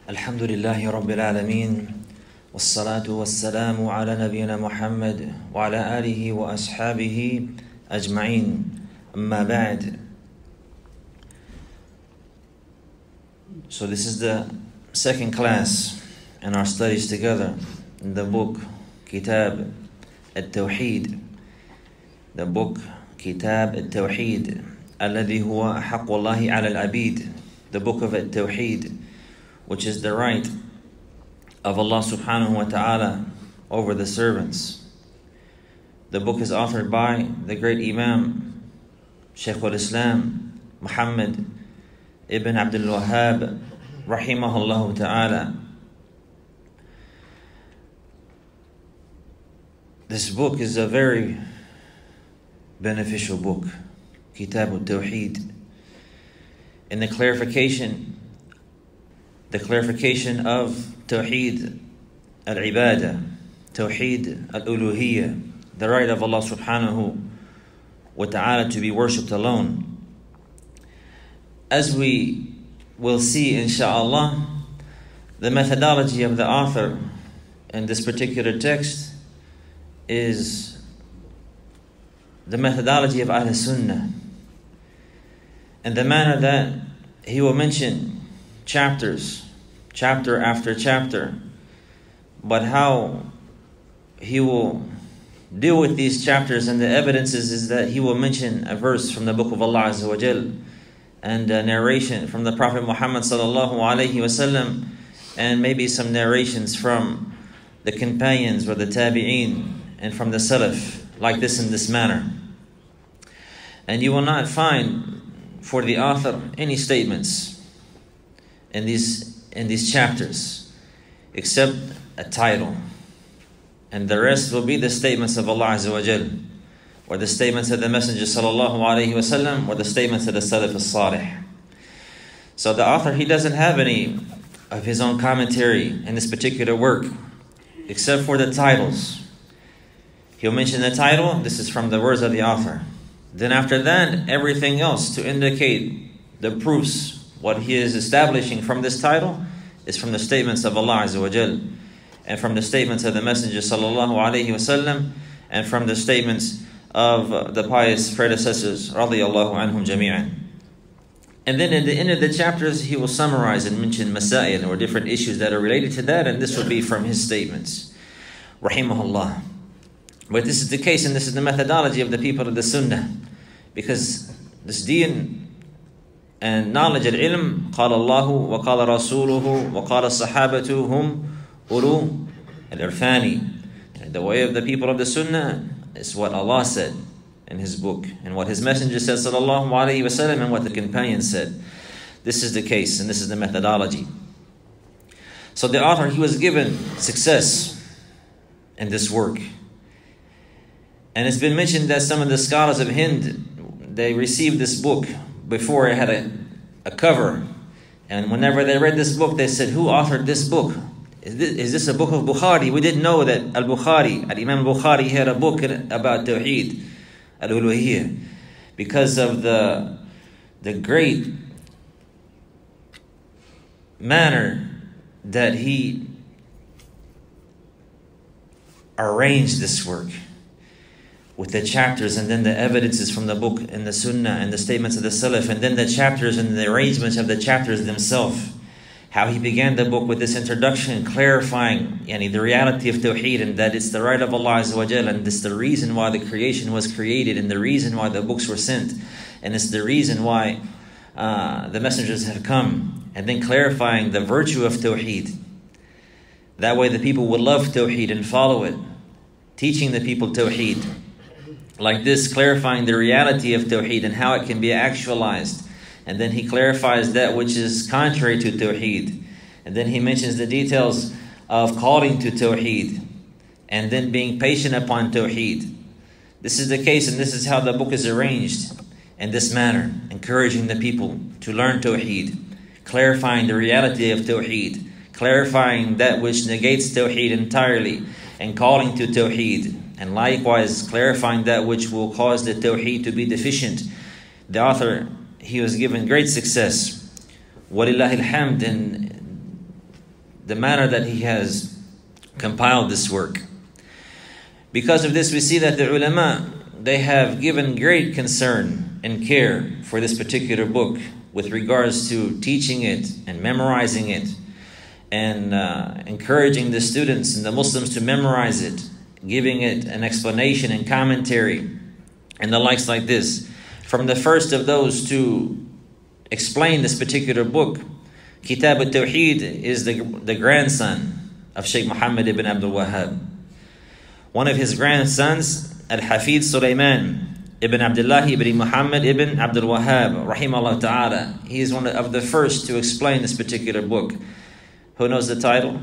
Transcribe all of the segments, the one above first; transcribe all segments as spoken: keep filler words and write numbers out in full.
الحمد لله رب العالمين والصلاة والسلام على نبينا محمد وعلى آله وأصحابه أجمعين أما بعد. So this is the second class in our studies together in the book Kitab التوحيد, the book Kitab التوحيد الذي هو حق الله على العبيد, the book of التوحيد, which is the right of Allah subhanahu wa ta'ala over the servants. The book is authored by the great Imam Shaykh al-Islam Muhammad ibn Abdul Wahhab rahimahullah ta'ala. This book is a very beneficial book, Kitab al-Tawheed, in the clarification the clarification of Tawheed al-Ibadah, Tawheed al-Uluhiyyah, the right of Allah subhanahu wa ta'ala to be worshipped alone. As we will see insha'Allah, the methodology of the author in this particular text is the methodology of Ahl Sunnah, and the manner that he will mention chapters, chapter after chapter, but how he will deal with these chapters and the evidences is that he will mention a verse from the book of Allah Azza wa Jal and a narration from the Prophet Muhammad sallallahu alaihi wasallam, and maybe some narrations from the companions or the tabi'een and from the salaf, like this in this manner. And you will not find for the author any statements in these in these chapters except a title, and the rest will be the statements of Allah Azza wa Jal, or the statements of the Messenger sallallahu alaihi wasallam, or the statements of the Salaf al-Salih. So the author, he doesn't have any of his own commentary in this particular work except for the titles. He'll mention the title, this is from the words of the author. Then after that, everything else to indicate the proofs, what he is establishing from this title, is from the statements of Allah Azza wa Jal, and from the statements of the Messenger sallallahu alaihi wasallam, and from the statements of the pious predecessors radiyallahu anhum jami'an. And then at the end of the chapters, he will summarize and mention masail, or different issues that are related to that, and this will be from his statements, rahimahullah. But this is the case, and this is the methodology of the people of the Sunnah, because this deen and knowledge al-ilm, قال الله وقال رسوله وقال الصحابة هم أولو العرفان. The way of the people of the Sunnah is what Allah said in His book, and what His Messenger said sallallahu alaihi wasallam, and what the companions said. This is the case, and this is the methodology. So the author, he was given success in this work. And it's been mentioned that some of the scholars of Hind, they received this book before it had a, a cover. And whenever they read this book, they said, who authored this book? Is this, is this a book of Bukhari? We didn't know that Al-Bukhari, Al-Imam Bukhari, had a book about Tawheed, Al-Uluhiyyah, because of the, the great manner that he arranged this work, with the chapters and then the evidences from the book and the Sunnah and the statements of the Salaf, and then the chapters and the arrangements of the chapters themselves. How he began the book with this introduction, clarifying yani, the reality of Tawheed, and that it's the right of Allah Azza wa Jal, and it's the reason why the creation was created, and the reason why the books were sent, and it's the reason why uh, the messengers have come, and then clarifying the virtue of Tawheed. That way the people would love Tawheed and follow it, teaching the people Tawheed. Like this, clarifying the reality of Tawheed and how it can be actualized. And then he clarifies that which is contrary to Tawheed. And then he mentions the details of calling to Tawheed, and then being patient upon Tawheed. This is the case, and this is how the book is arranged in this manner, encouraging the people to learn Tawheed, clarifying the reality of Tawheed, clarifying that which negates Tawheed entirely, and calling to Tawheed. And likewise, clarifying that which will cause the Tawheed to be deficient. The author, he was given great success. Walillahi alhamd, and the manner that he has compiled this work. Because of this, we see that the ulama, they have given great concern and care for this particular book with regards to teaching it and memorizing it and uh, encouraging the students and the Muslims to memorize it, giving it an explanation and commentary and the likes like this. From the first of those to explain this particular book, Kitab al-Tawheed is the, the grandson of Sheikh Muhammad ibn Abdul Wahhab. One of his grandsons, Al-Hafid Sulaiman ibn Abdullah ibn Muhammad ibn Abdul Wahhab, rahimahullah ta'ala. He is one of the first to explain this particular book. Who knows the title?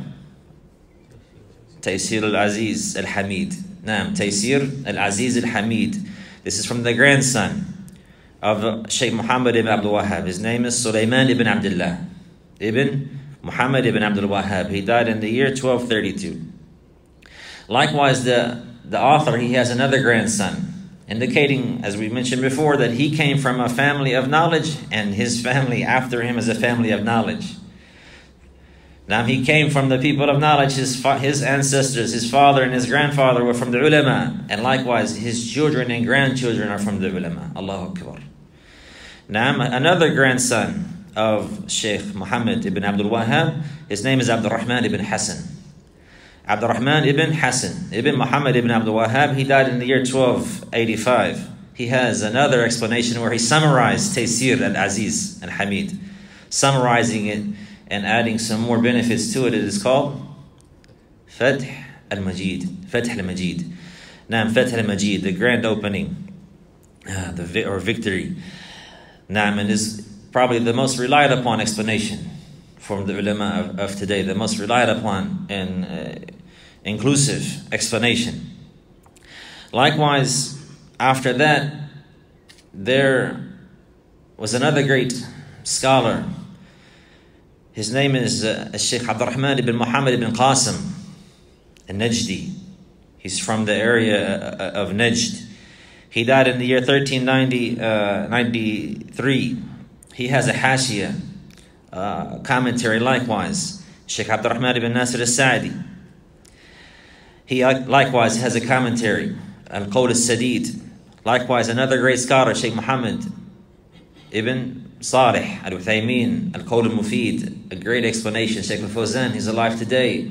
Taysir al-Aziz al-Hamid. Naam, Taysir al-Aziz al-Hamid. This is from the grandson of Sheikh Muhammad ibn Abdul Wahhab. His name is Sulaiman ibn Abdullah ibn Muhammad ibn Abdul Wahhab. He died in the year twelve thirty-two. Likewise, the, the author, he has another grandson, indicating, as we mentioned before, that he came from a family of knowledge, and his family after him is a family of knowledge. Now, he came from the people of knowledge. His, his ancestors, his father and his grandfather were from the ulama, and likewise, his children and grandchildren are from the ulama. Allahu Akbar. Now, another grandson of Sheikh Muhammad ibn Abdul Wahhab, his name is Abdul Rahman ibn Hassan. Abdul Rahman ibn Hassan ibn Muhammad ibn Abdul Wahhab, he died in the year twelve eighty-five. He has another explanation where he summarized Taysir al-Aziz al-Hamid, summarizing it and adding some more benefits to it. It is called Fath al-Majid. Fath al-Majid. Naam, Fath al-Majid, the grand opening, uh, the vi or victory. Naam, and is probably the most relied upon explanation from the ulama of, of today, the most relied upon and uh, inclusive explanation. Likewise, after that, there was another great scholar. His name is uh, Sheikh Abdul Rahman ibn Muhammad ibn Qasim al-Najdi. He's from the area of Najd. He died in the year thirteen ninety, uh, ninety-three. He has a hashiyah, uh, commentary likewise. Sheikh Abdul Rahman ibn Nasir al-Sa'di. He likewise has a commentary, Al-Qawl al-Sadid. Likewise, another great scholar, Sheikh Muhammad ibn Salih al-Uthaymin, Al-Qawl al-Mufid, a great explanation. Sheikh al-Fawzan, he's alive today.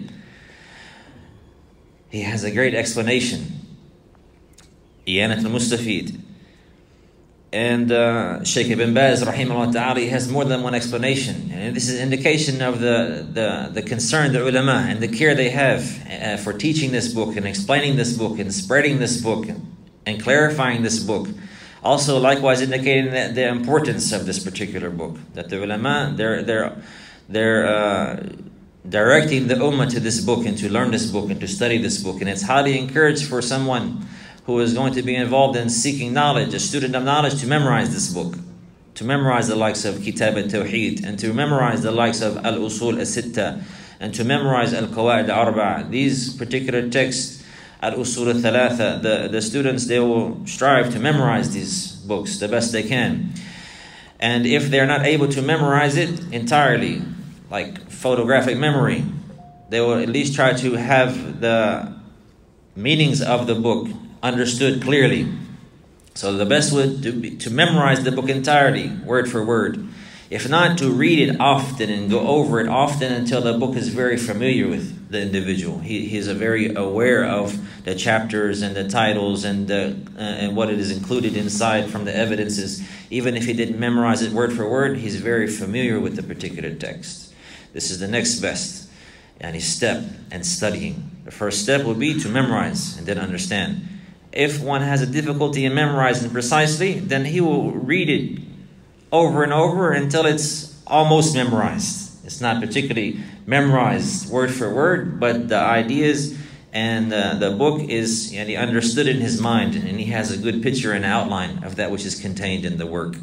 He has a great explanation. Iyanat al-Mustafid. And uh, Sheikh Ibn Baz, rahimahullah ta'ala, he has more than one explanation. And this is an indication of the, the, the concern, the ulama, and the care they have uh, for teaching this book and explaining this book and spreading this book and, and clarifying this book. Also, likewise, indicating the, the importance of this particular book. That the ulama, they're, they're, they're uh, directing the ummah to this book and to learn this book and to study this book. And it's highly encouraged for someone who is going to be involved in seeking knowledge, a student of knowledge, to memorize this book, to memorize the likes of Kitab al-Tawheed, and to memorize the likes of Al-Usul al-Sitta, and to memorize Al-Qawaid al-Arba'a. These particular texts, Al-Usul al-Thalatha, the, the students, they will strive to memorize these books the best they can. And if they're not able to memorize it entirely, like photographic memory, they will at least try to have the meanings of the book understood clearly. So the best would to be to memorize the book entirely, word for word. If not, to read it often and go over it often until the book is very familiar with the individual. He, he is a very aware of the chapters and the titles and the, uh, and what it is included inside from the evidences. Even if he didn't memorize it word for word, he's very familiar with the particular text. This is the next best yani, step in studying. The first step would be to memorize and then understand. If one has a difficulty in memorizing precisely, then he will read it over and over until it's almost memorized. It's not particularly memorized word for word, but the ideas and uh, the book is yani, understood in his mind, and he has a good picture and outline of that which is contained in the work.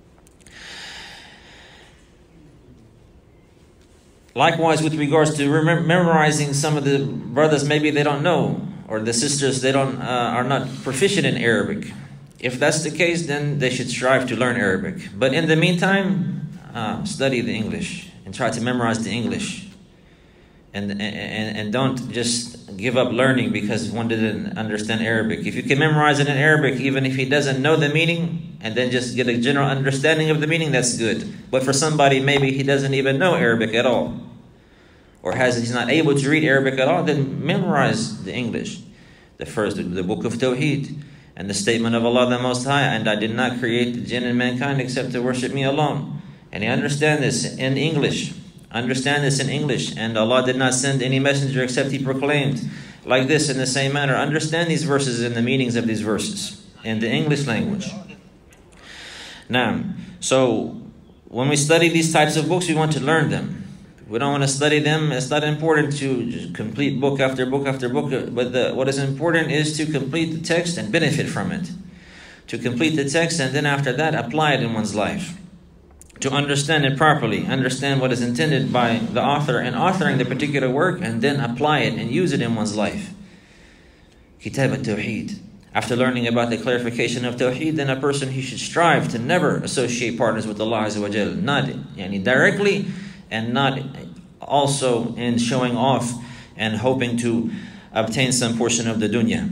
Likewise, with regards to remem memorizing, some of the brothers, maybe they don't know, or the sisters, they don't uh, are not proficient in Arabic. If that's the case, then they should strive to learn Arabic. But in the meantime, uh, study the English and try to memorize the English. And, and, and don't just give up learning because one didn't understand Arabic. If you can memorize it in Arabic, even if he doesn't know the meaning, and then just get a general understanding of the meaning, that's good. But for somebody, maybe he doesn't even know Arabic at all, or has he's not able to read Arabic at all, then memorize the English. The first, the book of Tawheed, and the statement of Allah the Most High, and I did not create the jinn and mankind except to worship me alone. And you understand this in English. Understand this in English. And Allah did not send any messenger except He proclaimed like this in the same manner. Understand these verses and the meanings of these verses in the English language. Now, so when we study these types of books, we want to learn them. We don't want to study them. It's not important to just complete book after book after book. But the, what is important is to complete the text and benefit from it. To complete the text and then after that apply it in one's life. To understand it properly, understand what is intended by the author in authoring the particular work, and then apply it and use it in one's life. Kitab al-Tawheed. After learning about the clarification of Tawheed, then a person, he should strive to never associate partners with Allah Azza wa Jal. Not yani, directly, and not also in showing off and hoping to obtain some portion of the dunya.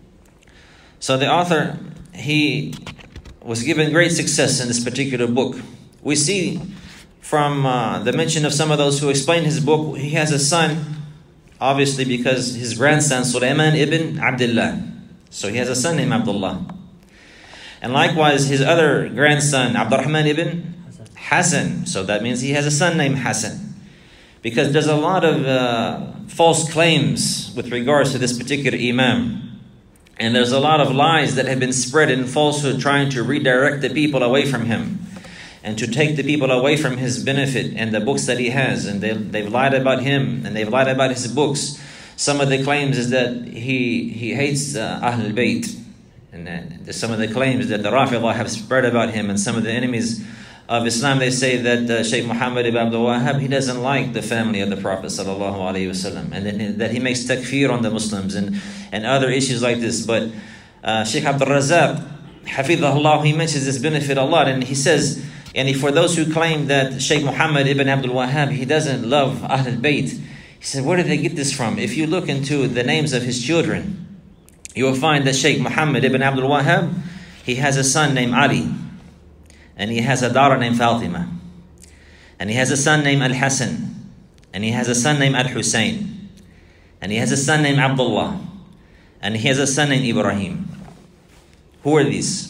So the author, he was given great success in this particular book. We see from uh, the mention of some of those who explain his book, he has a son, obviously because his grandson, Sulaiman ibn Abdullah. So he has a son named Abdullah. And likewise, his other grandson, Abdurrahman ibn Hassan. So that means he has a son named Hassan. Because there's a lot of uh, false claims with regards to this particular imam. And there's a lot of lies that have been spread in falsehood, trying to redirect the people away from him, and to take the people away from his benefit and the books that he has. And they, they've lied about him, and they've lied about his books. Some of the claims is that he he hates uh, Ahl al-Bayt. And uh, some of the claims that the Rafidah have spread about him, and some of the enemies of Islam, they say that uh, Shaykh Muhammad ibn Abdul Wahhab, he doesn't like the family of the Prophet sallallahu alaihi wasallam, and then, that he makes takfir on the Muslims, and, and other issues like this. But uh, Shaykh Abdul Razak, Hafidhahullah, he mentions this benefit a lot, and he says, and for those who claim that Shaykh Muhammad ibn Abdul Wahhab, he doesn't love Ahl al-Bayt, he said, where did they get this from? If you look into the names of his children, you will find that Shaykh Muhammad ibn Abdul Wahhab, he has a son named Ali, and he has a daughter named Fatima, and he has a son named Al-Hassan, and he has a son named Al-Hussein, and he has a son named Abdullah, and he has a son named Ibrahim. Who are these?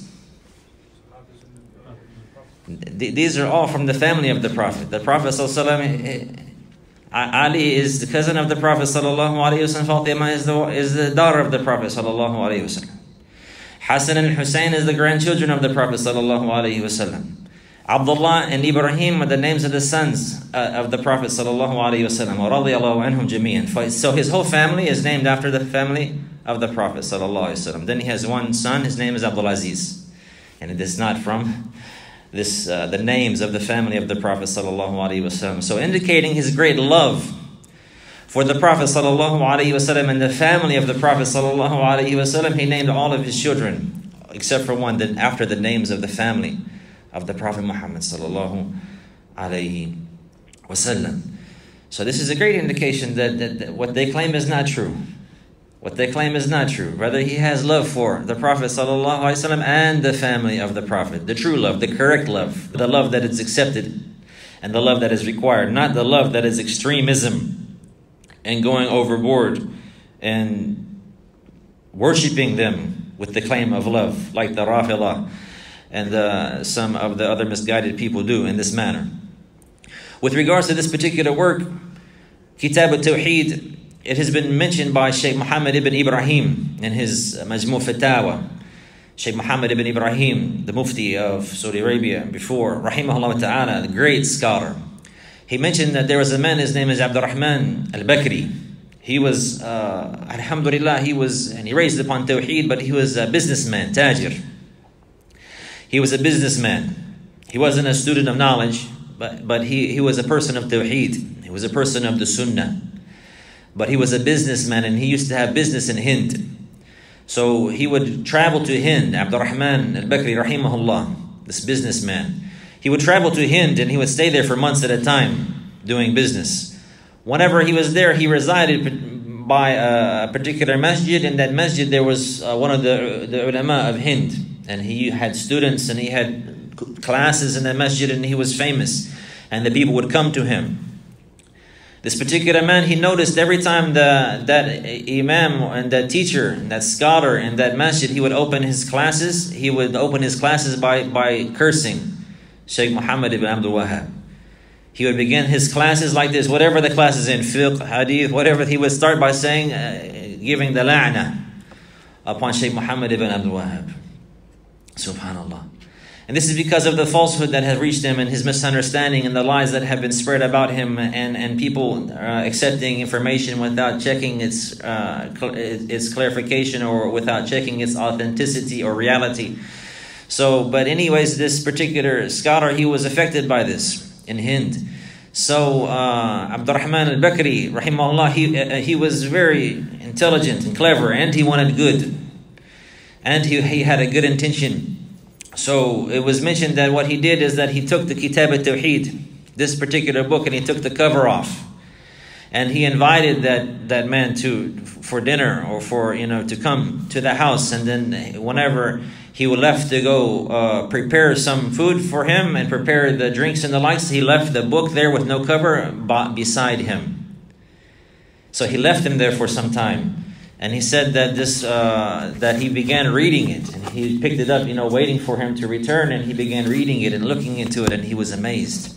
These are all from the family of the Prophet. The Prophet ﷺ, Ali is the cousin of the Prophet ﷺ. Fatima is the, is the daughter of the Prophet ﷺ. Hassan and Hussein is the grandchildren of the Prophet ﷺ. Abdullah and Ibrahim are the names of the sons uh, of the Prophet ﷺ. So his whole family is named after the family of the Prophet ﷺ. Then he has one son, his name is Abdul Aziz. And it is not from this uh, the names of the family of the Prophet ﷺ. So indicating his great love for the Prophet ﷺ and the family of the Prophet ﷺ, he named all of his children, except for one, then after the names of the family of the Prophet Muhammad sallallahu alaihi wasallam. So this is a great indication that, that, that what they claim is not true. What they claim is not true. Rather, he has love for the Prophet sallallahu alaihi wasallam and the family of the Prophet. The true love, the correct love, the love that is accepted and the love that is required, not the love that is extremism and going overboard and worshipping them with the claim of love, like the Rafidah and uh, some of the other misguided people do in this manner. With regards to this particular work, Kitab al-Tawheed, it has been mentioned by Shaykh Muhammad ibn Ibrahim in his Majmu' Fatawa. Shaykh Muhammad ibn Ibrahim, the Mufti of Saudi Arabia before, rahimahullah ta'ala, the great scholar. He mentioned that there was a man, his name is Abdurrahman al-Bakri. He was, uh, alhamdulillah, he was, and he raised upon Tawheed, but he was a businessman, tajir. He was a businessman. He wasn't a student of knowledge, but, but he, he was a person of Tawheed. He was a person of the Sunnah. But he was a businessman, and he used to have business in Hind. So he would travel to Hind, Abdurrahman al-Bakri rahimahullah, this businessman. He would travel to Hind and he would stay there for months at a time doing business. whenever he was there, he resided by a particular masjid. In that masjid, there was uh, one of the, the ulama of Hind. And he had students and he had classes in the masjid, and he was famous. And the people would come to him. This particular man, he noticed every time the, that imam and that teacher and that scholar in that masjid, he would open his classes, he would open his classes by, by cursing Shaykh Muhammad ibn Abdul Wahhab. He would begin his classes like this, whatever the class is in, fiqh, hadith, whatever, he would start by saying, uh, giving the la'na upon Shaykh Muhammad ibn Abdul Wahhab. Subhanallah. And this is because of the falsehood that has reached him and his misunderstanding and the lies that have been spread about him, and, and people uh, accepting information without checking its, uh, cl- its clarification, or without checking its authenticity or reality. So, but anyways, this particular scholar, he was affected by this in Hind. So, uh, Abdurrahman al-Bakri, rahimahullah, he, uh, he was very intelligent and clever, and he wanted good. And he, he had a good intention. So it was mentioned that what he did is that he took the Kitab al-Tawheed, this particular book, and he took the cover off. And he invited that, that man to for dinner, or for, you know, to come to the house. And then whenever he left to go uh, prepare some food for him and prepare the drinks and the likes, he left the book there with no cover beside him. So he left him there for some time. And he said that this uh, that he began reading it, and he picked it up, you know, waiting for him to return, and he began reading it and looking into it, and he was amazed.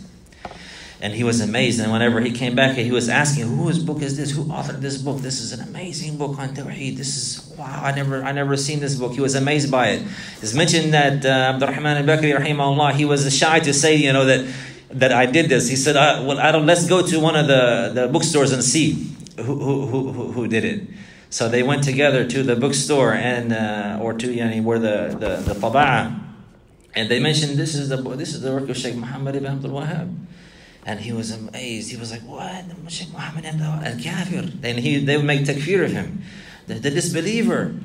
And he was amazed, and whenever he came back, he was asking, "Whose book is this? Who authored this book? This is an amazing book on Tawheed. This is wow! I never, I never seen this book." He was amazed by it. It's mentioned that uh, Abdurrahman al-Bakri, rahimahullah, he was shy to say, you know, that that I did this. He said, uh, "Well, I don't. Let's go to one of the, the bookstores and see who who who, who did it." So they went together to the bookstore, and uh, or to yani, where the the the taba'a, and they mentioned this is the this is the work of Shaykh Muhammad ibn Abdul Wahhab, and he was amazed. He was like, "What, Shaykh Muhammad ibn al-Kafir?" And he they would make takfir of him, the, the disbeliever,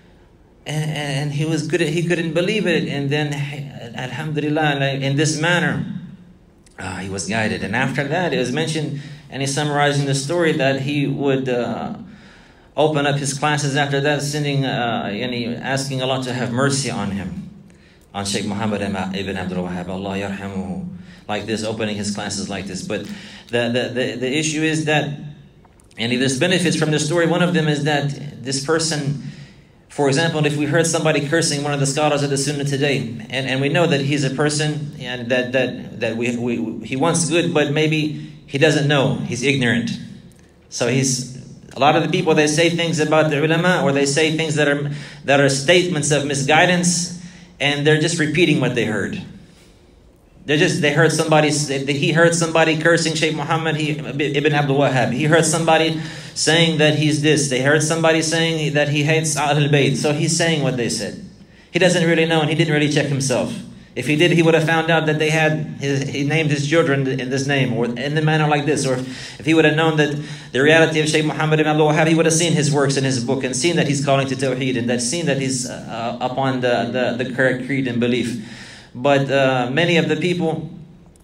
and, and he was good. He couldn't believe it, and then alhamdulillah, in this manner, uh, he was guided. And after that, it was mentioned, and he's summarizing the story, that he would. Uh, Open up his classes after that, sending, uh, yani, asking Allah to have mercy on him, on Shaykh Muhammad ibn Abdul Wahhab, Allah yarhamuhu, like this, opening his classes like this. But the the the, the issue is that, and there's benefits from the story. One of them is that this person, for example, if we heard somebody cursing one of the scholars of the Sunnah today, and, and we know that he's a person and that that that we, we he wants good, but maybe he doesn't know, he's ignorant, so he's. A lot of the people, they say things about the ulama, or they say things that are that are statements of misguidance, and they're just repeating what they heard. They just they heard somebody he heard somebody cursing Shaykh Muhammad he, ibn Abdul Wahhab. He heard somebody saying that he's this. They heard somebody saying that he hates Ahlul Bayt. So he's saying what they said. He doesn't really know, and he didn't really check himself. If he did, he would have found out that they had, his, he named his children in this name, or in the manner like this. Or if he would have known that the reality of Shaykh Muhammad ibn Abdul Wahhab, he would have seen his works in his book, and seen that he's calling to Tawheed, and that seen that he's uh, upon the, the, the correct creed and belief. But uh, many of the people,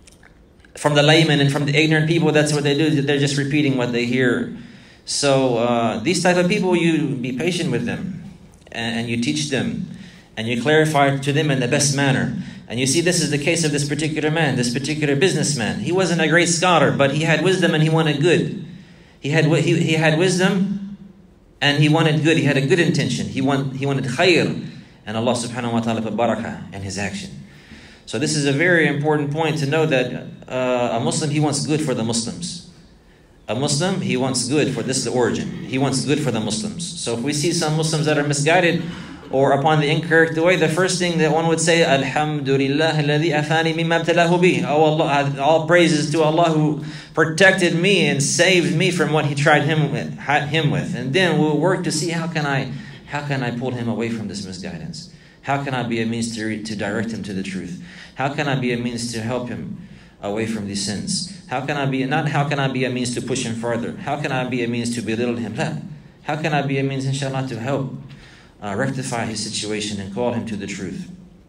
from the laymen and from the ignorant people, that's what they do. They're just repeating what they hear. So uh, these type of people, you be patient with them, and, and you teach them, and you clarify to them in the best manner. And you see, this is the case of this particular man, this particular businessman. He wasn't a great scholar, but he had wisdom and he wanted good. He had he, he had wisdom and he wanted good. He had a good intention. He want, he wanted khair, and Allah subhanahu wa ta'ala put barakah in his action. So this is a very important point to know, that uh, a Muslim, he wants good for the Muslims. A Muslim, he wants good for, this is the origin. He wants good for the Muslims. So if we see some Muslims that are misguided, or upon the incorrect way, the first thing that one would say, Alhamdulillah alladhi afani mimma abtalahu bih. Oh Allah, all praises to Allah who protected me and saved me from what He tried him with, him with. And then we'll work to see how can I, how can I pull him away from this misguidance. How can I be a means to to direct him to the truth? How can I be a means to help him away from these sins? How can I be not how can I be a means to push him further? How can I be a means to belittle him? How can I be a means, inshallah, to help Uh, rectify his situation and call him to the truth?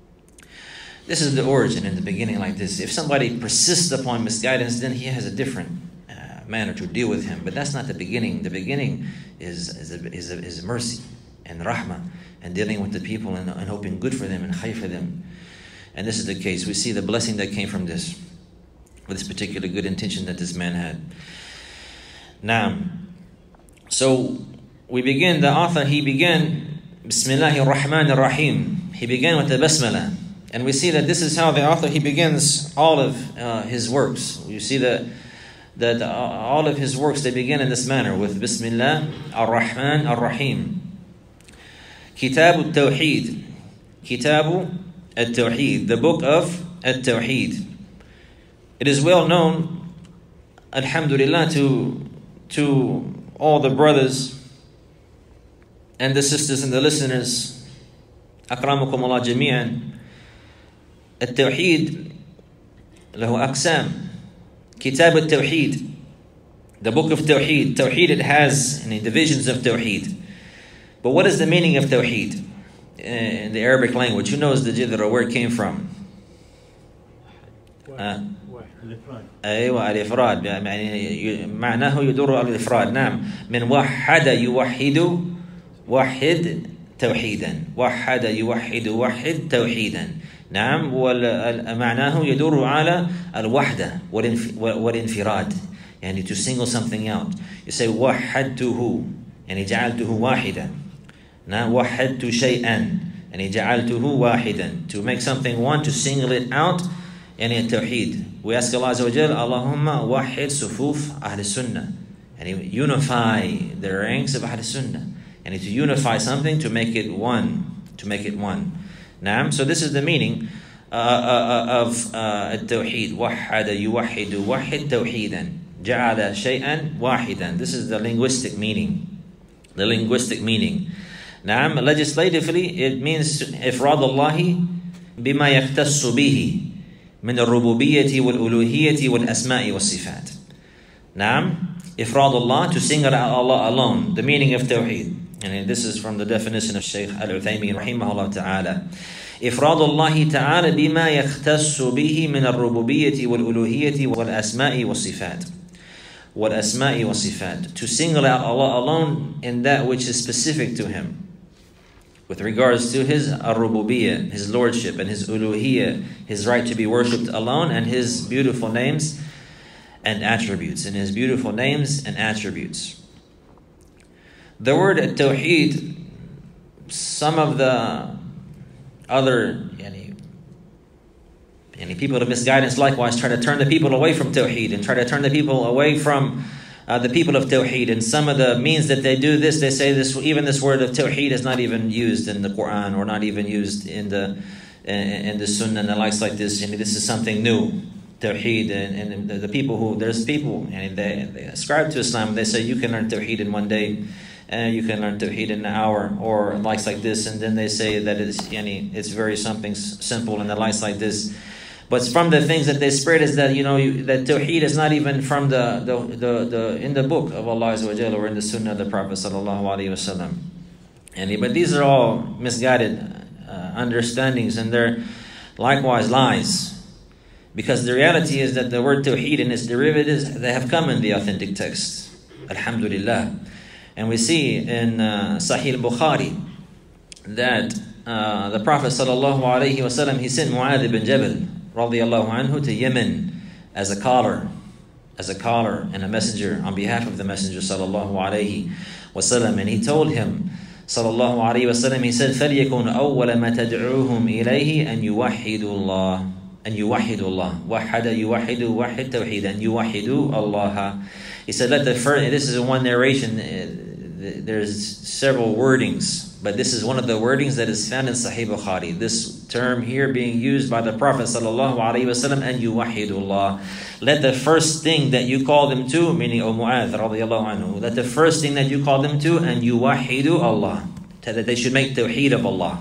This is the origin in the beginning like this. If somebody persists upon misguidance, then he has a different uh, manner to deal with him. But that's not the beginning. The beginning is is, a, is, a, is mercy and rahmah and dealing with the people and, and hoping good for them and khayr for them. And this is the case. We see the blessing that came from this, with this particular good intention that this man had. Now, so we begin, the author, he began, Bismillahir Rahmanir Rahim. He began with the Basmalah. And we see that this is how the author, he begins all of uh, his works. You see that, that uh, all of his works, they begin in this manner, with Bismillah Ar-Rahman Ar-Rahim. Kitab al-Tawheed. Kitab al-Tawheed. The book of al-Tawheed. It is well known, alhamdulillah, to, to all the brothers and the sisters and the listeners, akramakum Allah jami'an. At-Tawheed lahu aqsam. Kitab al-Tawheed, the book of Tawheed. Tawheed, it has any divisions of Tawheed. But what is the meaning of Tawheed in the Arabic language? Who knows the jidra, where it came from? Uh, أيوة الإفراد يعني معناه يدور على الإفراد. نعم، من وحد يوحد وحد توحيدا. وحد يوحد وحد توحيدا. نعم، ومعناه يدور على الوحدة والانفراد. يعني to single something out. You say وحدته يعني جعلته واحدا. نعم، وحدت شيئا يعني جعلته واحدا. To make something one, to single it out. يعني التوحيد. We ask Allah Azza wa Jal, Allahumma wahid sufuf Ahl Sunnah. And unify the ranks of Ahl Sunnah. And to unify something, to make it one. To make it one. Naam. So this is the meaning uh, uh, of التوحيد. وحد يوحد وحد توحيدا. جعل شيئا واحدا. This is the linguistic meaning. The linguistic meaning. Naam. Legislatively, it means إفراد الله بما يختص به من الربوبية والألوهية والأسماء والصفات. نعم. إفراد Allah, to single out Allah alone. The meaning of Tawheed. And this is from the definition of Shaykh Al-Uthaymin rahimahullah ta'ala. إفراد الله تعالى بما يختص به من الربوبية والألوهية والأسماء والصفات. والأسماء والصفات. To single out Allah alone in that which is specific to Him. With regards to His ar-rububiyyah, His lordship, and His uluhiyyah, His right to be worshipped alone, and His beautiful names and attributes, and His beautiful names and attributes. The word at-tawheed, some of the other yani, yani people of misguidance likewise try to turn the people away from tawheed, and try to turn the people away from Uh, the people of Tawheed. And some of the means that they do this, they say this, even this word of Tawheed is not even used in the Quran, or not even used in the in, in the Sunnah and the likes like this. And this is something new, Tawheed. And, and the, the people who, there's people, and they, they ascribe to Islam, they say you can learn Tawheed in one day, and you can learn Tawheed in an hour, or likes like this. And then they say that it's, yani, it's very something simple, and the likes like this. But from the things that they spread is that, you know, you, that Tawheed is not even from the, the, the, the in the book of Allah Azza wa Jalla, or in the Sunnah of the Prophet Sallallahu Alaihi Wasallam. And but these are all misguided uh, understandings, and they're likewise lies. Because the reality is that the word Tawheed and its derivatives, they have come in the authentic text. Alhamdulillah. And we see in uh, Sahih al-Bukhari that uh, the Prophet Sallallahu Alaihi Wasallam, he sent Mu'adh ibn Jabal radiyallahu anhu to Yemen as a caller, as a caller and a messenger on behalf of the Messenger sallallahu alaihi wasallam. And he told him sallallahu alaihi wasallam, he said, فَلْيَكُنْ أَوَّلَ مَا تَدْعُوهُمْ إِلَيْهِ أَنْ يُوَحِّدُوا اللَّهِ أَنْ يُوَحِّدُوا اللَّهِ وَحَّدَ يُوَحِّدُ وَحِّدْ تَوْحِيدًا أَنْ يُوَحِّدُوا اللَّهَ. He said, let the first, this is one narration, there's several wordings, but this is one of the wordings that is found in Sahih Bukhari. This term here being used by the Prophet sallallahu alaihi wasallam, and yuwahidullah. Let the first thing that you call them to, meaning O Mu'adh radiyallahu anhu, let the first thing that you call them to, and yuwahidu Allah, that they should make tawheed of Allah.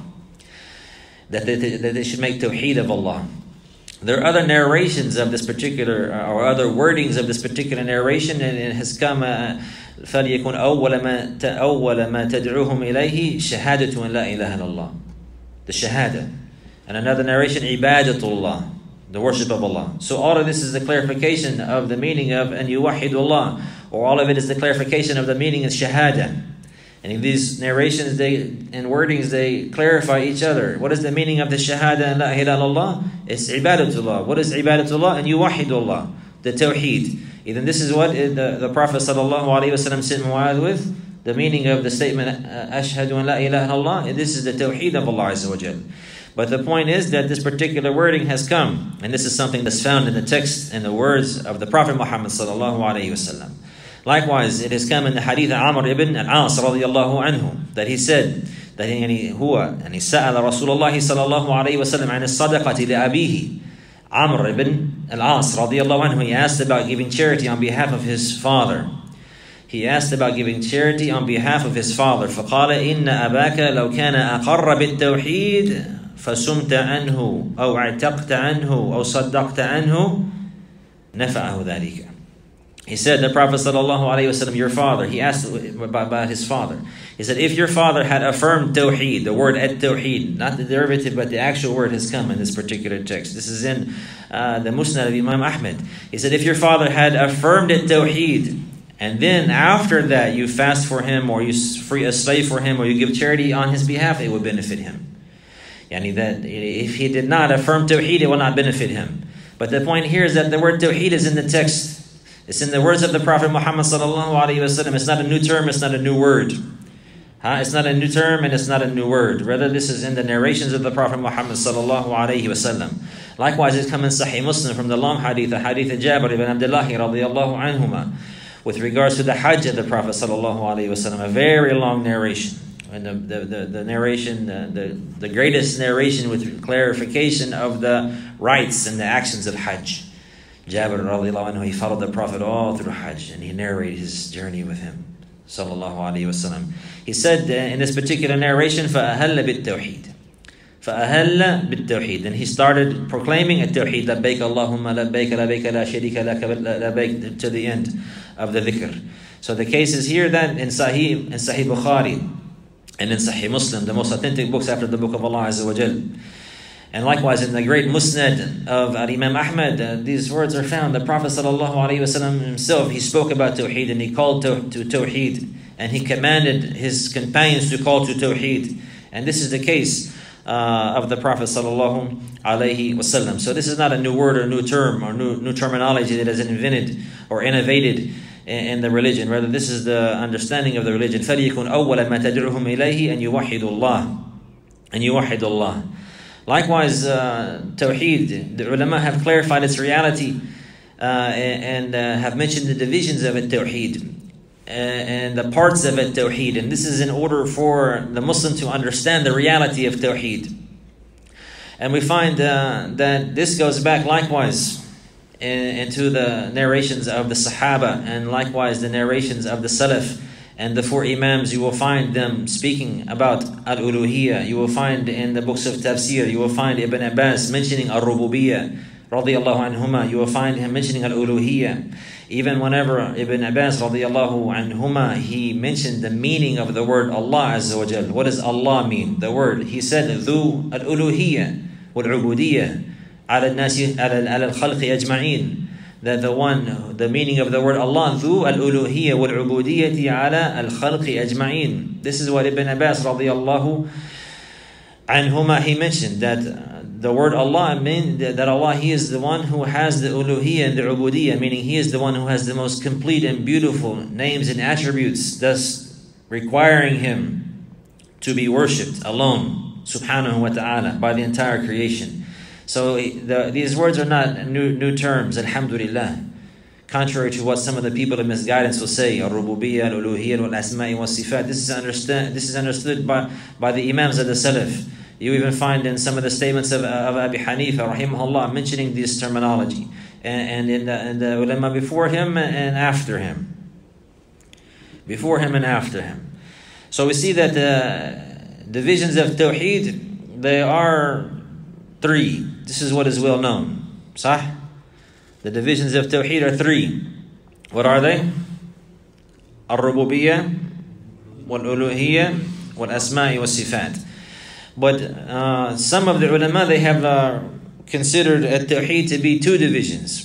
That they, that they should make tawheed of Allah. There are other narrations of this particular, or other wordings of this particular narration, and it has come. Uh, فَلْيَكُنْ أَوَّلَ مَا أَوَّلَ مَا تَدْعُوهُمْ إِلَيْهِ شَهَادَةٌ أَنْ لَا إِلَهَ إِلَّا اللَّهِ. The shahada. And another narration, عِبَادَةُ اللَّهِ. the worship of Allah. So all of this is the clarification of the meaning of an yuwahidullah, or all of it is the clarification of the meaning of shahada. And in these narrations they and wordings, they clarify each other. What is the meaning of the shahada and la ilaha illallah? It's ibadatullah. What is ibadatullah? And yuwahidullah, the tawheed. Even this is what the, the Prophet sallallahu alaihi wasallam sent Mu'adh with. The meaning of the statement ashhadu an la ilaha illallah. This is the tawheed of Allah Azza wa Jal. But the point is that this particular wording has come, and this is something that's found in the text and the words of the Prophet Muhammad sallallahu alaihi wasallam. Likewise, it has come in the hadith of Amr ibn al-As radiyallahu anhu that he said that he huwa and he sa'ala Rasulullah sallallahu alaihi wasallam an as-sadaqati li abihi. Amr ibn al-As radiyallahu anhu, he asked about giving charity on behalf of his father. He asked about giving charity on behalf of his father. فقال إن أباك لو كان أقر بالتوحيد فسمت عنه أو اعتقت عنه أو صدقت عنه نفعه ذلك. He said, the Prophet sallallahu alaihi wasallam, your father, he asked about his father. He said, if your father had affirmed tawheed, the word at-tawheed, not the derivative, but the actual word has come in this particular text. This is in uh, the Musnad of Imam Ahmed. He said, if your father had affirmed at-tawheed, and then after that you fast for him, or you free a slave for him, or you give charity on his behalf, it would benefit him. Yani that if he did not affirm tawheed, it will not benefit him. But the point here is that the word tawheed is in the text. It's in the words of the Prophet Muhammad sallallahu alaihi wasallam. It's not a new term, it's not a new word. Huh? It's not a new term and it's not a new word. Rather, this is in the narrations of the Prophet Muhammad sallallahu alaihi wasallam. Likewise, it's come in Sahih Muslim from the long hadith, the hadith of Jabir ibn Abdullah radiyallahu anhuma, with regards to the Hajj of the Prophet sallallahu alaihi wasallam. A very long narration. And the, the, the, the narration, the, the, the greatest narration with clarification of the rites and the actions of Hajj. Jabir radiallahu anhu, he followed the Prophet all through Hajj, and he narrated his journey with him, sallallahu alayhi wasallam. He said uh, in this particular narration, فَأَهَلَّ بِالتَّوْحِيدِ فَأَهَلَّ بِالتَّوْحِيدِ. And he started proclaiming at-tawheed, لَبَّيْكَ اللَّهُمَّ لَبَّيْكَ لَبَّيْكَ لَا شَرِيكَ لَكَ لَبَّيْكَ, to the end of the dhikr. So the case is here then in Sahih, in Sahih Bukhari, and in Sahih Muslim, the most authentic books after the book of Allah Azza wa Jal. And likewise in the great Musnad of Imam Ahmed, uh, these words are found. The Prophet sallallahu alaihi wasallam himself, he spoke about Tawheed, and he called to, to Tawheed, and he commanded his companions to call to Tawheed. And this is the case uh, of the Prophet sallallahu alaihi wasallam. So this is not a new word or new term or new, new terminology that is invented or innovated in the religion. Rather, this is the understanding of the religion. فَلْيَكُنْ أَوَّلَ مَا تَدْعُهُمْ إِلَيْهِ أَنْ يُوَحِّدُوا اللَّهِ أَنْ يُوَحِّدُوا اللَّهِ. Likewise, uh, Tawheed, the ulama have clarified its reality uh, and, and uh, have mentioned the divisions of it, Tawheed, uh, and the parts of it, Tawheed. And this is in order for the Muslim to understand the reality of Tawheed. And we find uh, that this goes back likewise into the narrations of the Sahaba, and likewise the narrations of the Salaf and the four Imams. You will find them speaking about Al-Uluhiyya. You will find in the books of Tafsir, you will find Ibn Abbas mentioning Al-Rububiyyah radiyallahu anhuma. You will find him mentioning Al-Uluhiyya. Even whenever Ibn Abbas radiyallahu anhuma, he mentioned the meaning of the word Allah Azza wa Jal. What does Allah mean? The word, he said, Dhu Al-Uluhiyya wal-Ubudiyyah على الناس على الخلق أجمعين. That the one, the meaning of the word Allah, ذو الألوهية والعبودية على الخلق أجمعين. This is what Ibn Abbas radiyallahu anhuma, he mentioned, that the word Allah mean that Allah, He is the one who has the uluhiyya and the ubudiyya, meaning He is the one who has the most complete and beautiful names and attributes, thus requiring Him to be worshipped alone, subhanahu wa ta'ala, by the entire creation. So the, these words are not new new terms, alhamdulillah. Contrary to what some of the people of misguidance will say, al-rububiyyah, al-uluhiyyah, wal-asma'i, wal-sifat. This is understand. This is understood by, by the Imams of the Salaf. You even find in some of the statements of, of Abi Hanifa, rahimahullah, mentioning this terminology, and, and in, the, in the ulama before him and after him, before him and after him. So we see that the divisions of Tawheed, they are three. This is what is well known. Sah? The divisions of Tawheed are three. What are they? Al-Rububiyyah, wal-Uluhiyyah, wal-Asma'i, wal-Sifat. But uh, some of the ulama, they have uh, considered at-tawheed to be two divisions.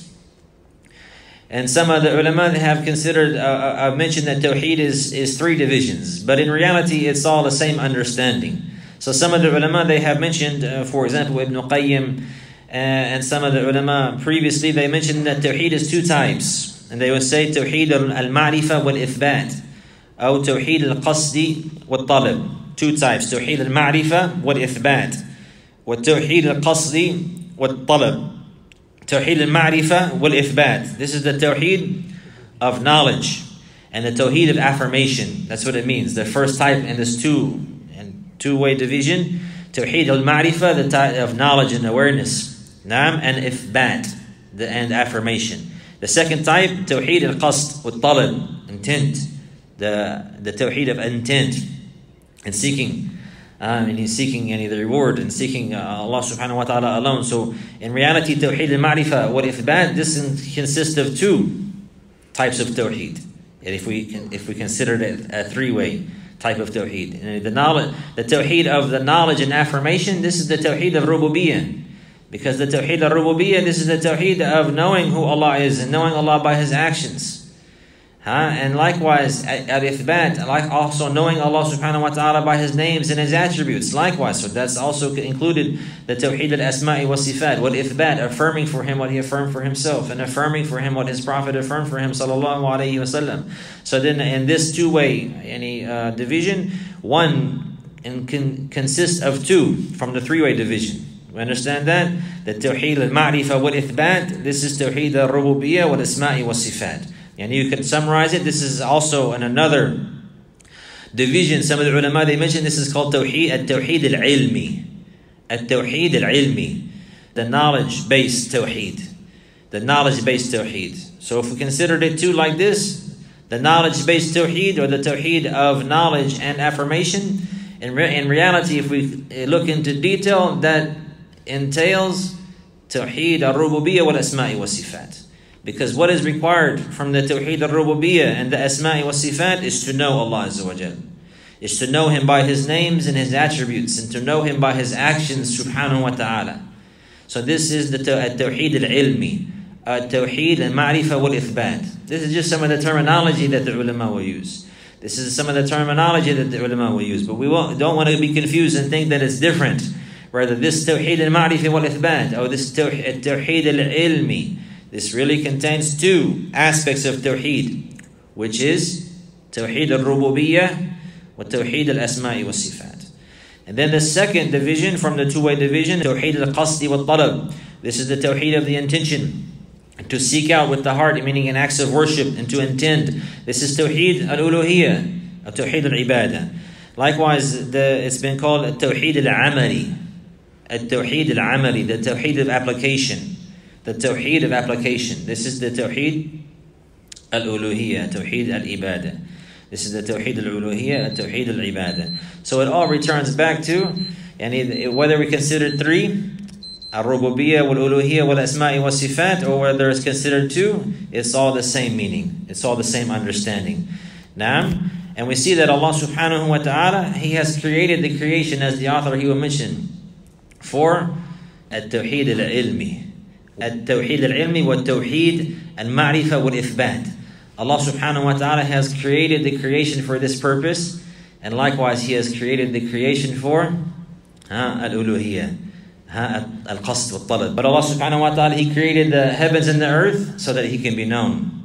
And some of the ulama have considered, uh, uh, mentioned that tawheed is, is three divisions. But in reality, it's all the same understanding. So some of the ulama, they have mentioned, uh, for example, Ibn Qayyim, uh, and some of the ulama previously, they mentioned that tawheed is two types. And they would say tawheed al-ma'rifa wal-ithbat, or tawheed al-qasdi wal-talab. Two types, tawheed al-ma'rifa wal-ithbat, wa tawheed al-qasdi wal-talab. Tawheed al-ma'rifa wal-ithbat. This is the tawheed of knowledge and the tawheed of affirmation. That's what it means. The first type in this two and two-way division. Tawheed al-ma'rifa, the type of knowledge and awareness. Naam, and ithbat, the and affirmation. The second type, tawheed al-qasd wal-talab, intent. The, the tawheed of intent and seeking. Um, and he's seeking any the reward and seeking uh, Allah subhanahu wa ta'ala alone. So in reality, tawheed al-ma'rifa wa ithbat, this consists of two types of tawheed. And if we can, if we consider it a three-way type of tawheed, and the knowledge, the tawheed of the knowledge and affirmation, this is the tawheed of rububiyyah. Because the tawheed of rububiyyah, this is the tawheed of knowing who Allah is and knowing Allah by His actions. Huh? And likewise, al-ithbat, like also knowing Allah subhanahu wa ta'ala by His names and His attributes. Likewise, so that's also included the tawheed al-asma'i wa sifat, wal-ithbat, affirming for Him what He affirmed for Himself, and affirming for Him what His Prophet affirmed for Him, sallallahu alayhi wa sallam. So then in this two-way any uh, division, one in, can, consists of two from the three-way division. We understand that? The tawheed al-ma'rifa wal-ithbat, this is tawheed al-rububiyyah wal-asma'i wa sifat. And you can summarize it. This is also in another division. Some of the ulama, they mention this is called tawheed, at-tawheed al-ilmi. At-tawheed al-ilmi. The knowledge-based tawheed. The knowledge-based tawheed. So if we considered it too like this, the knowledge-based tawheed, or the tawheed of knowledge and affirmation, in, re in reality, if we look into detail, that entails tawheed al-rububiyyah wal-asma'i wa-sifat. Because what is required from the tawheed al-rububiyyah and the asma'i wa sifat is to know Allah Azza wa Jal. Is to know Him by His names and His attributes, and to know Him by His actions subhanahu wa ta'ala. So this is the tawheed al-ilmi, tawheed al-ma'rifa wal-ithbat. This is just some of the terminology that the ulama will use. This is some of the terminology that the ulama will use. But we won't, don't want to be confused and think that it's different. Rather, this tawheed al-ma'rifa wal-ithbat, or this tawheed al-ilmi, this really contains two aspects of tawheed, which is tawheed al-rububiyyah wa tawheed al-asma'i wa sifat. And then the second division from the two-way division, tawheed al-qasdi wa talab. This is the tawheed of the intention, to seek out with the heart, meaning in acts of worship, and to intend. This is tawheed al-uluhiyyah, or tawheed al-ibadah. Likewise, the, it's been called tawheed al-amali, tawheed al-amali, the tawheed of application. The tawheed of application. This is the tawheed al-uluhiyyah, tawheed al-ibadah. This is the tawheed al-uluhiyyah, tawheed al-ibadah. So it all returns back to, and whether we consider three, al-rububiyyah, wal-uluhiyyah, wal-asma'i, wal-sifat, or whether it's considered two, it's all the same meaning. It's all the same understanding. Naam. And we see that Allah subhanahu wa ta'ala, He has created the creation, as the author he will mention, for at-tawheed al-ilmi. التوحيد العلمي والتوحيد المعرفة والإثبات. Allah subhanahu wa ta'ala has created the creation for this purpose, and likewise He has created the creation for al-uluhiyyah, al-qasd wal-talab. But Allah subhanahu wa ta'ala, He created the heavens and the earth so that He can be known.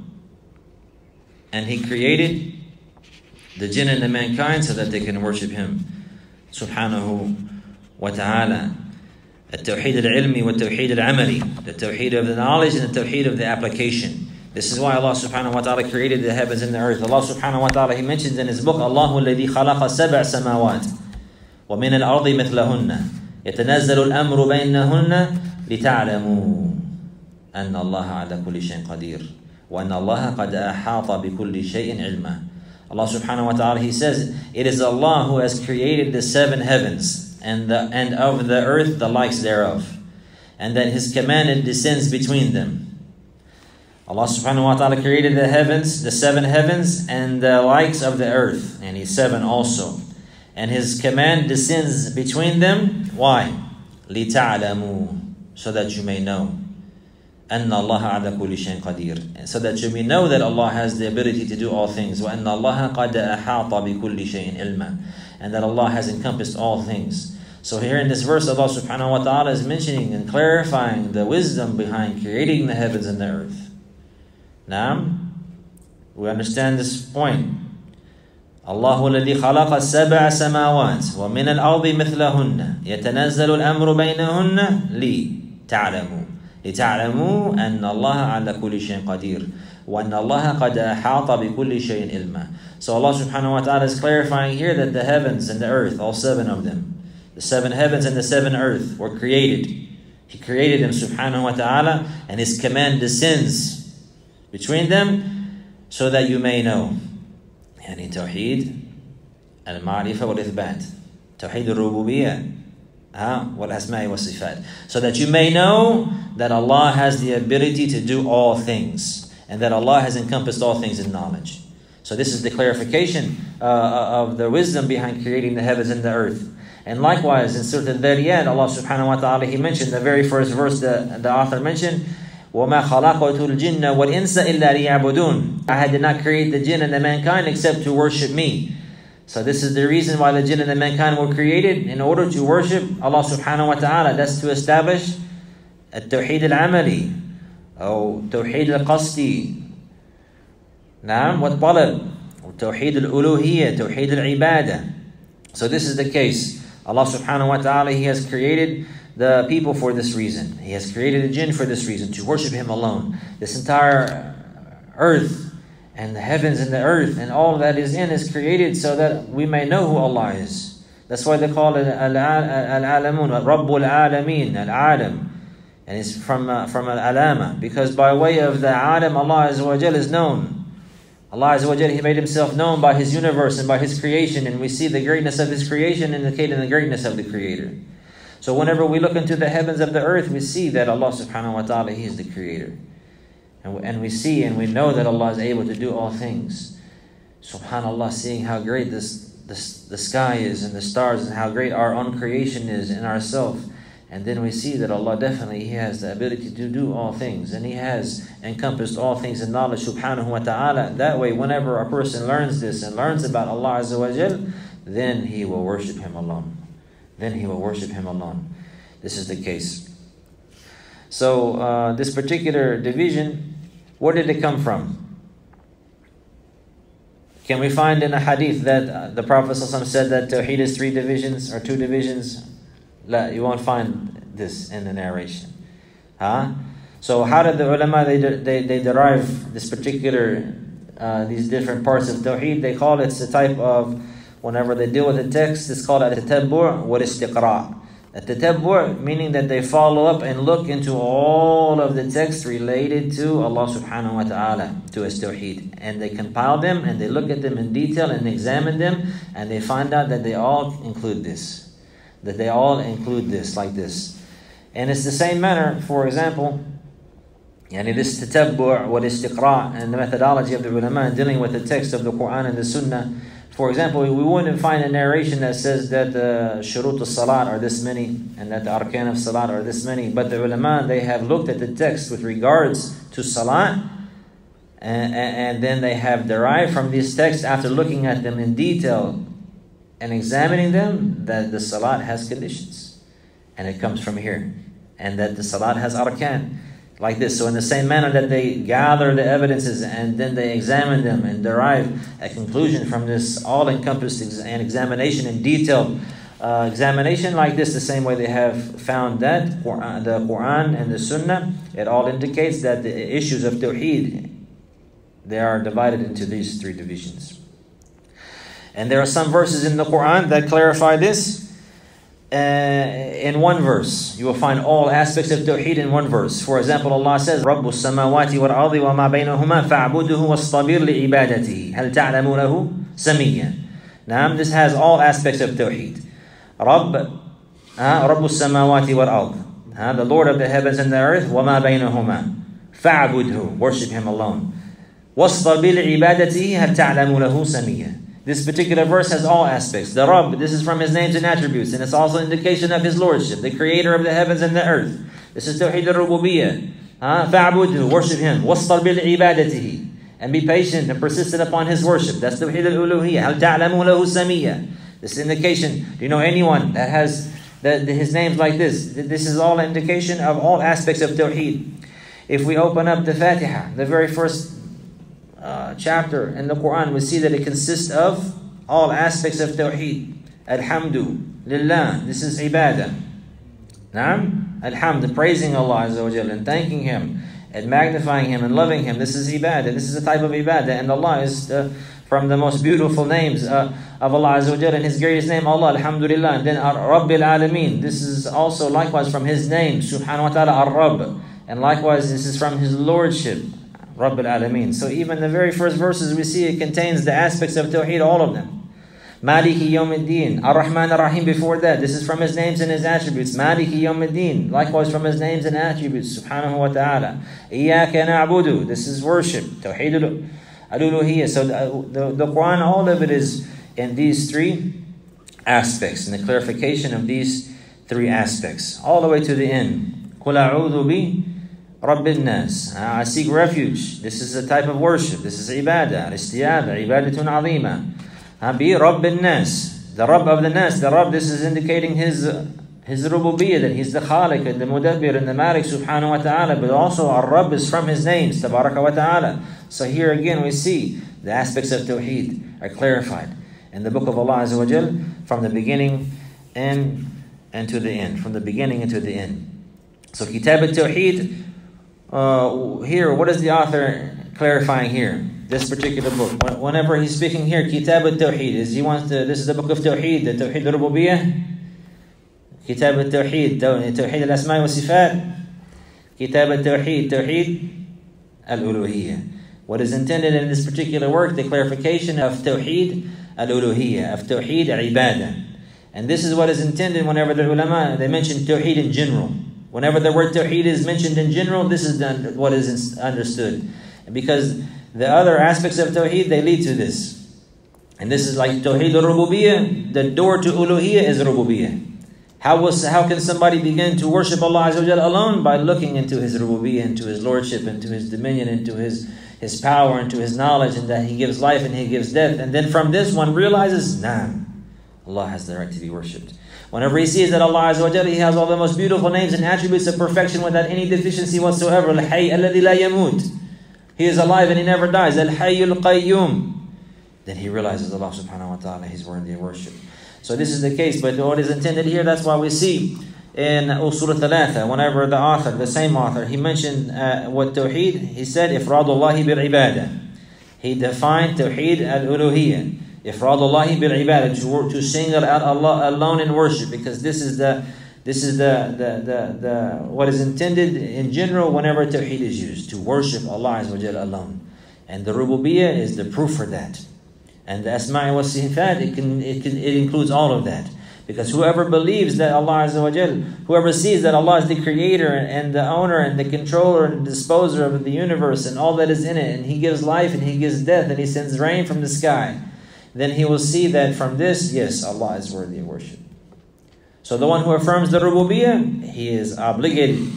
And He created the jinn and the mankind so that they can worship Him subhanahu wa ta'ala. التوحيد العلمي والتوحيد العملي, the tawheed of the knowledge and the tawheed of the application. This is why Allah subhanahu wa ta'ala created the heavens and the earth. Allah subhanahu wa ta'ala, He mentions in His book, Allahu alladhi khalaqa sab'a samawat wa min al-ardi mithlahunna yatanazzalu al-amru baynahunna lita'lamu anna Allah ala kulli shay'in qadir wa anna Allah qad ahata bi kulli shay'in ilma. Allah subhanahu wa ta'ala, He says, it is Allah who has created the seven heavens and the and of the earth the likes thereof, and that His command descends between them. Allah subhanahu wa ta'ala created the heavens, the seven heavens, and the likes of the earth, and He's seven also. And His command descends between them. Why? لِتَعْلَمُوا, so that you may know. أن الله على كل شيء قدير, so that you may know that Allah has the ability to do all things. وأن الله قد أحاط بكل شيء علما, and that Allah has encompassed all things. So here in this verse, Allah subhanahu wa ta'ala is mentioning and clarifying the wisdom behind creating the heavens and the earth. Now, we understand this point. الله الذي خلق السبع سماوات ومن الأرض مثلهن يتنزل الأمر بينهن لتعلموا لتعلموا أن الله على كل شيء قدير وأن الله قد أحاط بكل شيء علما. So Allah subhanahu wa ta'ala is clarifying here that the heavens and the earth, all seven of them, the seven heavens and the seven earth were created. He created them subhanahu wa ta'ala, and His command descends between them so that you may know. يعني توحيد المعرفة والإثبات, توحيد الربوبية والأسماء والصفات, so that you may know that Allah has the ability to do all things, and that Allah has encompassed all things in knowledge. So this is the clarification uh, of the wisdom behind creating the heavens and the earth. And likewise in Surah Al-Dhariyat, Allah subhanahu wa ta'ala, He mentioned the very first verse that the author mentioned, وَمَا خَلَقْتُ الْجِنَّ وَالْإِنسَ إِلَّا لِيَعْبُدُونَ, I did not create the jinn and the mankind except to worship me. So this is the reason why the jinn and the mankind were created, in order to worship Allah subhanahu wa ta'ala. That's to establish التوحيد العملي أو توحيد القصدي, نعم, والطلب, توحيد الألوهية, توحيد العبادة. So this is the case. Allah subhanahu wa ta'ala, He has created the people for this reason. He has created the jinn for this reason, to worship Him alone. This entire earth and the heavens and the earth and all that is in is created so that we may know who Allah is. That's why they call it Al-Alamun, Rabbul Alameen, Al-Alam. And it's from uh, from Al-Alama, because by way of the Alam, Allah Azza wa Jal is known. Allah Azza wa Jal, He made Himself known by His universe and by His creation, and we see the greatness of His creation indicating the greatness of the Creator. So whenever we look into the heavens of the earth, we see that Allah subhanahu wa ta'ala, He is the Creator. And, and we see and we know that Allah is able to do all things. SubhanAllah, seeing how great this, this the sky is and the stars, and how great our own creation is in ourselves. And then we see that Allah definitely, He has the ability to do all things, and He has encompassed all things in knowledge subhanahu wa ta'ala. That way, whenever a person learns this and learns about Allah Azza wa Jal, then he will worship Him alone. Then he will worship Him alone. This is the case. So uh, this particular division, where did it come from? Can we find in a hadith that uh, the Prophet ﷺ said that Tawheed is three divisions or two divisions? La, you won't find this in the narration. Huh? So how did the ulama, they, they, they derive this particular, uh, these different parts of Tawheed? They call it the type of, whenever they deal with the text, it's called at-tatabbu' wal-istiqra'. At-tatabbu', meaning that they follow up and look into all of the texts related to Allah subhanahu wa ta'ala, to His Tawheed. And they compile them and they look at them in detail and examine them, and they find out that they all include this. That they all include this, like this. And it's the same manner, for example, yani this tatabbu' wal-istiqra' and the methodology of the ulama dealing with the text of the Quran and the Sunnah. For example, we wouldn't find a narration that says that the shurut al-salat are this many and that the arkan of salat are this many. But the ulama, they have looked at the text with regards to salat, and, and, and then they have derived from these texts, after looking at them in detail and examining them, that the salat has conditions. And it comes from here. And that the salat has arkan. Like this. So in the same manner that they gather the evidences and then they examine them and derive a conclusion from this all-encompassed ex- and examination and detailed uh, examination, like this, the same way they have found that Quran, the Quran and the Sunnah, it all indicates that the issues of Tawheed, they are divided into these three divisions. And there are some verses in the Quran that clarify this. Uh, in one verse, you will find all aspects of Tawheed in one verse. For example, Allah says, رَبُّ السَّمَاوَاتِ وَالْأَرْضِ وَمَا بَيْنَهُمَا فَاعْبُدْهُ وَاصْطَبِرْ لِعِبَادَتِهِ هَلْ تَعْلَمُ لَهُ سَمِيًّا. Now, this has all aspects of Tawheed. رَبُّ uh, رَبُّ السَّمَاوَاتِ وَالْأَرْضِ uh, the Lord of the heavens and the earth, وَمَا بَيْنَهُمَا فَاعْبُدْهُ, worship Him alone. وَاصْطَبِرْ لِعِبَادَتِهِ هَلْ تَعْلَمُ لَهُ سَمِيًّا. This particular verse has all aspects. The Rabb, this is from His names and attributes, and it's also an indication of His Lordship, the Creator of the heavens and the earth. This is Tawheed al-Rububiyyah. فَاعْبُدْهُ, worship Him. وَاصْطَرْ بِالْعِبَادَتِهِ, and be patient and persistent upon His worship. That's Tawheed al-Uluhiyyah. هَلْ تَعْلَمُ لَهُ سَمِيًّا. This is indication. Do you know anyone that has the, the, his names like this? This is all indication of all aspects of Tawheed. If we open up the Fatiha, the very first uh, chapter in the Quran, we see that it consists of all aspects of Tawheed. Alhamdu Lillah. This is ibadah. Naam? Alhamd, praising Allah Azza wa Jalla and thanking Him and magnifying Him and loving Him. This is ibadah. This is a type of ibadah. And Allah is uh, from the most beautiful names uh, of Allah Azza wa Jalla. And His greatest name, Allah, Alhamdulillah. And then Rabbil Alameen. This is also likewise from His name, Subhanahu wa ta'ala, Ar-Rabb. And likewise, this is from His Lordship, Rabbil Alameen. So even the very first verses we see, it contains the aspects of Tawheed, all of them. Maliki Yawmiddin, Ar-Rahman Ar-Rahim before that. This is from His names and His attributes. Maliki Yawmiddin, likewise from His names and attributes, Subhanahu wa ta'ala. Iyaka na'budu, this is worship, Tawheed al-Uluhiyyah. So the, the, the Quran, all of it is in these three aspects, in the clarification of these three aspects, all the way to the end. Qul a'udhu bi Rabbin nas. I seek refuge. This is a type of worship. This is ibadah, al-istiyada, ibadatun azima. Bi Rabbin nas, the Rabb of the nas. The Rabb, this is indicating His uh, His rububiyyah, that He's the Khaliq and the Mudabbir and the Malik Subhanahu wa ta'ala. But also our Rabb is from His names, Tabaraka wa ta'ala. So here again we see the aspects of Tawheed are clarified in the book of Allah Azza wa Jal, from the beginning and and to the end, from the beginning and to the end. So Kitab al-Tawheed, uh, here, what is the author clarifying here? This particular book. Whenever he's speaking here, Kitab al-Tawheed, is he wants to, this is the book of Tawheed, the Tawheed al-Rububiyyah. Kitab al-Tawheed, Tawheed al-Asma' wa Sifat. Kitab al-Tawheed, Tawheed al-Uluhiyyah. What is intended in this particular work, the clarification of Tawheed al-Uluhiyyah, of Tawheed al-Ibadah. And this is what is intended whenever the ulama, they mention Tawheed in general. Whenever the word Tawheed is mentioned in general, this is done, what is understood. Because the other aspects of Tawheed, they lead to this. And this is like Tawheed al-Rububiyyah, the door to Uluhiyyah is Rububiyyah. How was how can somebody begin to worship Allah Azza wa Jalla alone? By looking into His Rububiyyah, into His Lordship, into His dominion, into His, His power, into His knowledge, and that He gives life and He gives death. And then from this one realizes, nah, Allah has the right to be worshipped. Whenever he sees that Allah Azza wa Jalla, He has all the most beautiful names and attributes of perfection without any deficiency whatsoever. Al-Hayy alladhi la yamut. He is alive and He never dies. Al-Hayyul Qayyum. Then he realizes Allah subhanahu wa ta'ala, He's worthy of worship. So this is the case. But what is intended here, that's why we see in Usul al-Thalatha, whenever the author, the same author, he mentioned uh, what Tawheed, he said, Ifradullahi bil-Ibadah. He defined Tawheed al-Uluhiyyah. Ifradullahi bil-Ibadah, to, to single out Allah alone in worship, because this is the This is the, the, the, the what is intended in general whenever Tawheed is used, to worship Allah Azza wa Jalla alone. And the Rububiyyah is the proof for that. And the Asma' wa Sifat, it, can, it, can, it includes all of that. Because whoever believes that Allah Azza wa Jalla, whoever sees that Allah is the creator and the owner and the controller and disposer of the universe and all that is in it, and He gives life and He gives death and He sends rain from the sky, then he will see that from this, yes, Allah is worthy of worship. So the one who affirms the Rububiyyah, he is obligated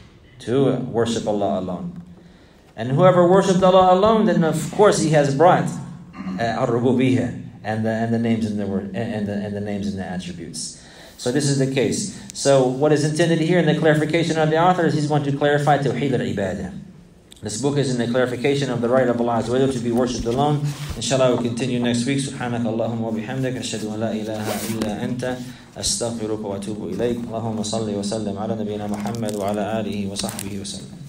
to worship Allah alone. And whoever worshipped Allah alone, then of course he has brought uh, Ar-Rububiyyah and the and the names and the word and the and the names and the attributes. So this is the case. So what is intended here in the clarification of the author is he's going to clarify Tawheed al-Ibadah. This book is in the clarification of the right of Allah Azza wa Jalla to be worshipped alone. Inshallah, we'll continue next week. Subhanaka Allahumma wa bihamdik. Ashhadu an la ilaha illa anta. Astaghfiruka wa atubu ilayk. Allahumma salli wa sallim ala nabiyyina Muhammad wa ala alihi wa sahbihi wa sallam.